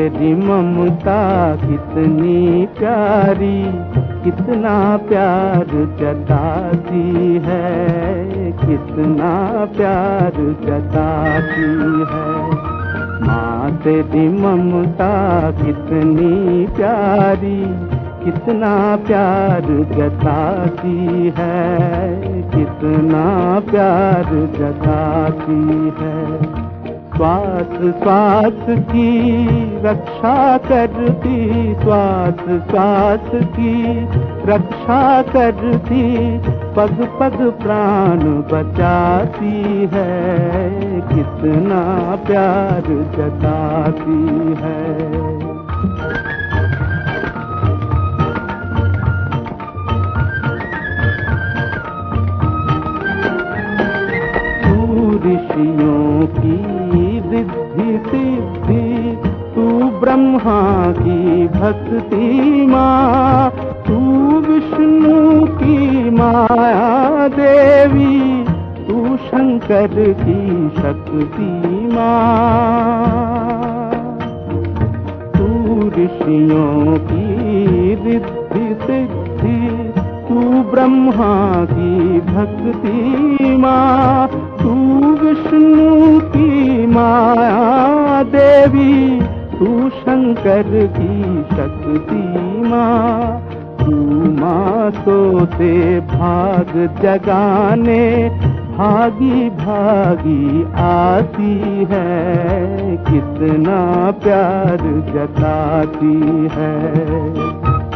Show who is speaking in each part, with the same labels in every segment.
Speaker 1: तेरी ममता कितनी प्यारी, कितना प्यार जताती है, कितना प्यार जताती है। माँ तेरी ममता कितनी प्यारी, कितना प्यार जताती है, कितना प्यार जताती है। श्वास श्वास की रक्षा करती, श्वास श्वास की रक्षा करती, पग पग प्राण बचाती है, कितना प्यार जताती है। ऋषियों की रिद्धि सिद्धि, तू ब्रह्मा की भक्ति माँ, तू विष्णु की माया देवी, तू शंकर की शक्ति माँ। तू ऋषियों की रिद्धि सिद्धि, तू ब्रह्मा की भक्ति माँ, तू विष्णु की माया देवी, तू शंकर की शक्ति माँ। तू माँ सोते भाग जगाने, भागी भागी आती है, कितना प्यार जताती है।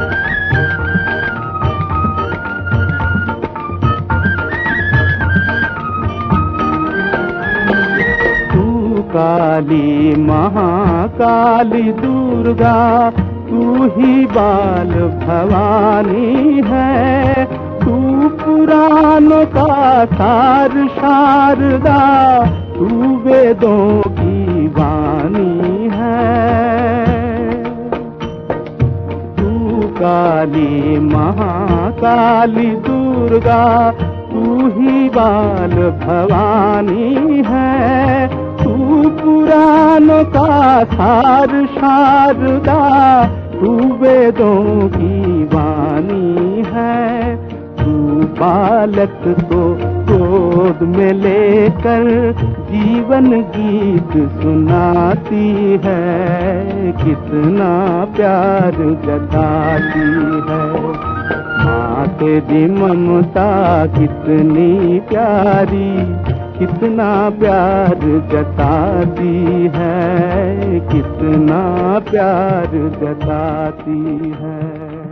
Speaker 1: काली महाकाली दुर्गा, तू ही बाल भवानी है, तू पुराणों का सार शारदा, तू वेदों की वाणी है। तू काली महाकाली दुर्गा, तू ही बाल भवानी है, तू पुराणों का सार शारदा, तू वेदों की वाणी है। तू बालक को गोद में लेकर जीवन गीत सुनाती है, कितना प्यार जताती है। माँ तेरी ममता कितनी प्यारी, कितना प्यार जताती है, कितना प्यार जताती है।